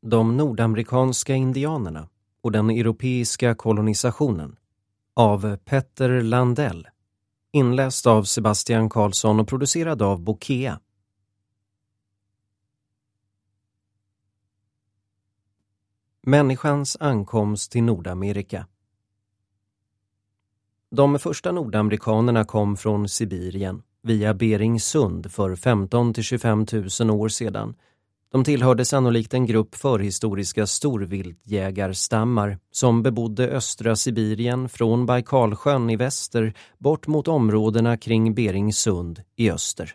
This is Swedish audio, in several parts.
De nordamerikanska indianerna och den europeiska kolonisationen av Petter Landell, inläst av Sebastian Karlsson och producerad av Bokea. Människans ankomst till Nordamerika. De första nordamerikanerna kom från Sibirien via Bering Sund för 15 till 25 000 år sedan. De tillhörde sannolikt en grupp förhistoriska storviltjägarstammar som bebodde östra Sibirien från Baikalsjön i väster bort mot områdena kring Bering Sund i öster.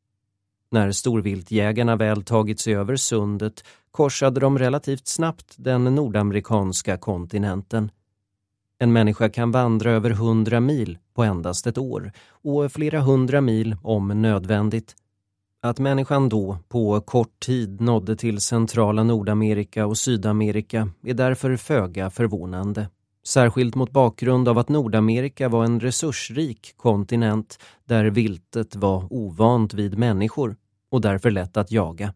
När storviltjägarna väl tagit sig över sundet korsade de relativt snabbt den nordamerikanska kontinenten. En människa kan vandra över 100 mil på endast ett år och flera 100 mil om nödvändigt. Att människan då på kort tid nådde till centrala Nordamerika och Sydamerika är därför föga förvånande. Särskilt mot bakgrund av att Nordamerika var en resursrik kontinent där viltet var ovant vid människor och därför lätt att jaga.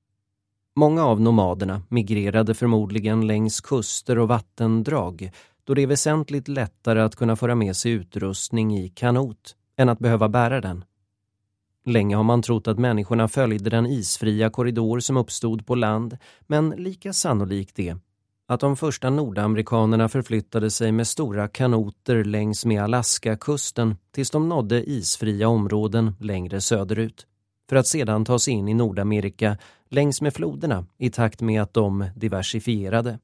Många av nomaderna migrerade förmodligen längs kuster och vattendrag då det är väsentligt lättare att kunna föra med sig utrustning i kanot än att behöva bära den. Länge har man trott att människorna följde den isfria korridor som uppstod på land, men lika sannolikt är att de första nordamerikanerna förflyttade sig med stora kanoter längs med Alaskakusten tills de nådde isfria områden längre söderut, för att sedan ta sig in i Nordamerika längs med floderna i takt med att de diversifierade.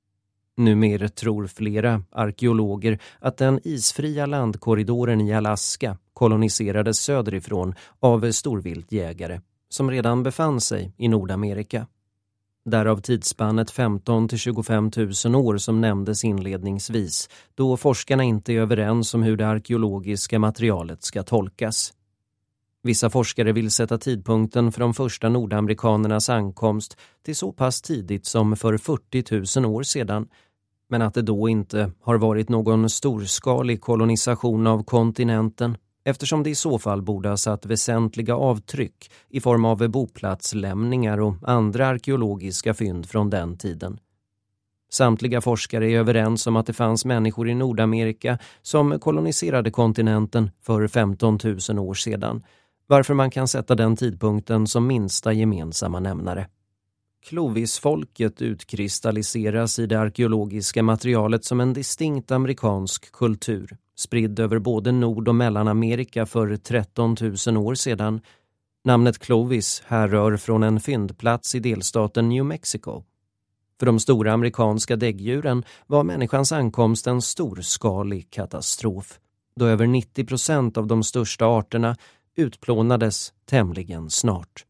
Numera tror flera arkeologer att den isfria landkorridoren i Alaska koloniserades söderifrån av storviltjägare som redan befann sig i Nordamerika. Därav tidsspannet 15 till 25 000 år som nämndes inledningsvis, då forskarna inte är överens om hur det arkeologiska materialet ska tolkas. Vissa forskare vill sätta tidpunkten för de första nordamerikanernas ankomst till så pass tidigt som för 40 000 år sedan, men att det då inte har varit någon storskalig kolonisation av kontinenten, eftersom det i så fall borde ha satt väsentliga avtryck i form av boplatslämningar och andra arkeologiska fynd från den tiden. Samtliga forskare är överens om att det fanns människor i Nordamerika som koloniserade kontinenten för 15 000 år sedan, varför man kan sätta den tidpunkten som minsta gemensamma nämnare. Clovis-folket utkristalliseras i det arkeologiska materialet som en distinkt amerikansk kultur, spridd över både Nord- och Mellanamerika för 13 000 år sedan. Namnet Clovis härrör från en fyndplats i delstaten New Mexico. För de stora amerikanska däggdjuren var människans ankomst en storskalig katastrof, då över 90% av de största arterna utplånades tämligen snart.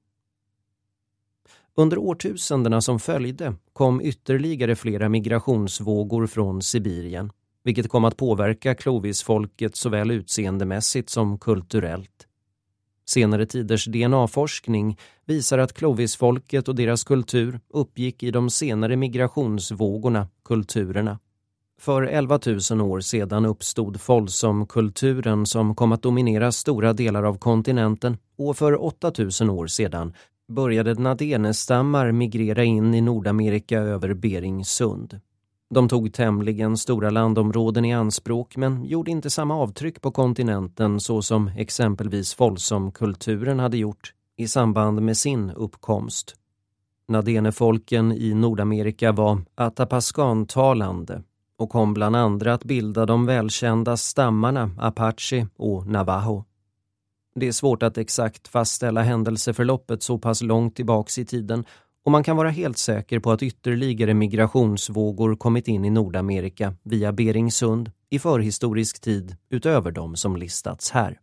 Under årtusendena som följde kom ytterligare flera migrationsvågor från Sibirien, vilket kom att påverka Clovis-folket såväl utseendemässigt som kulturellt. Senare tiders DNA-forskning visar att Clovis-folket och deras kultur uppgick i de senare migrationsvågorna, kulturerna. För 11 000 år sedan uppstod Folsom-kulturen som kom att dominera stora delar av kontinenten, och för 8 000 år sedan började Nadene-stammar migrera in i Nordamerika över Bering Sund. De tog tämligen stora landområden i anspråk men gjorde inte samma avtryck på kontinenten så som exempelvis Folsom-kulturen hade gjort i samband med sin uppkomst. Nadene-folken i Nordamerika var atapaskantalande och kom bland andra att bilda de välkända stammarna Apache och Navajo. Det är svårt att exakt fastställa händelseförloppet så pass långt tillbaks i tiden, och man kan vara helt säker på att ytterligare migrationsvågor kommit in i Nordamerika via Bering Sund i förhistorisk tid utöver de som listats här.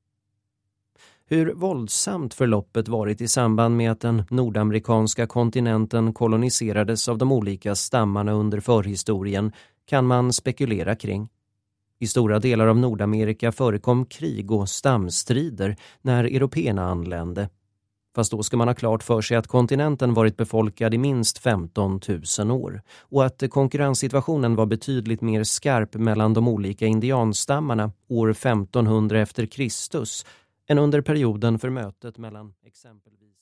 Hur våldsamt förloppet varit i samband med att den nordamerikanska kontinenten koloniserades av de olika stammarna under förhistorien kan man spekulera kring. I stora delar av Nordamerika förekom krig och stamstrider när européerna anlände. Fast då ska man ha klart för sig att kontinenten varit befolkad i minst 15 000 år och att konkurrenssituationen var betydligt mer skarp mellan de olika indianstammarna år 1500 efter Kristus än under perioden för mötet mellan exempelvis